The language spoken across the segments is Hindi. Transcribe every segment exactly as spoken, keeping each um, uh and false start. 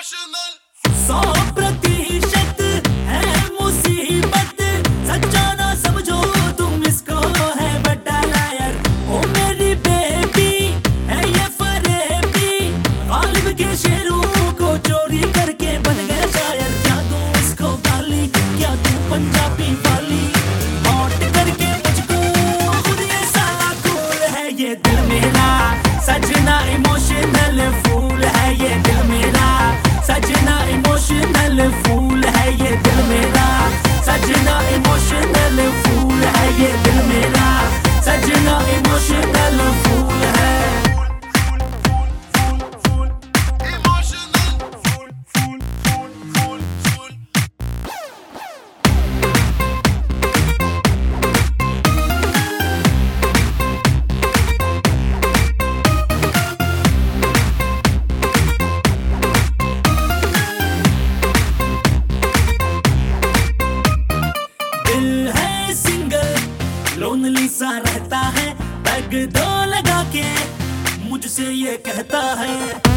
सौ प्रतिशत है मुसीबत, सच्चा ना समझो तुम इसको है बड़ा लायर। ओ मेरी बेबी है ये फरेबी, गालिब के शेरों को चोरी करके बन गया शायर। क्या दूं इसको गाली, क्या दूं पंजाबी वाली, हॉट करके मुझको खुद ये साला कूल है ये दिल मेरा। सजना इमोशनल फूल है ये दिल मेरा, सजना इमोशनल फूल है ये दिल मेरा, सजना इमोशनल फूल है ये दिल मेरा, सजना इमोशनल फूल है। लोनली सा रहता है, पैग दो लगा के मुझसे ये कहता है,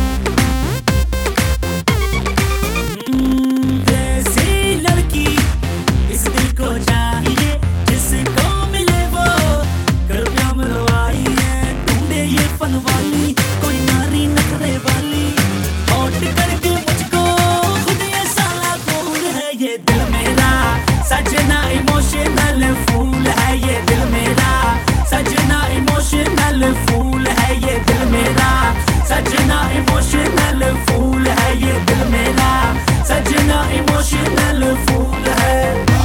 जैसी लड़की इस दिल को चाहिए, जिसको मिले वो कृपया मिलवाइए। ढूंढे ये फन वाली कोई नारी नखरे वाली, हॉट करके मुझको खुद ये साला कूल है ये दिल मेरा। सजना इमोशनल फूल है ये दिल मेरा, सजना इमोशनल फूल है ये दिल मेरा, सजना इमोशनल फूल है ये दिल मेरा, सजना इमोशनल फूल है।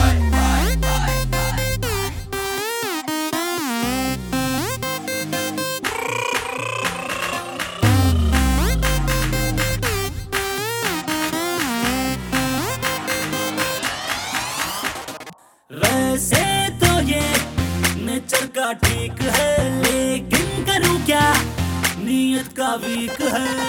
वैसे तो ये नेचर का ठीक है, लेकिन करूं क्या नीयत का वीक है।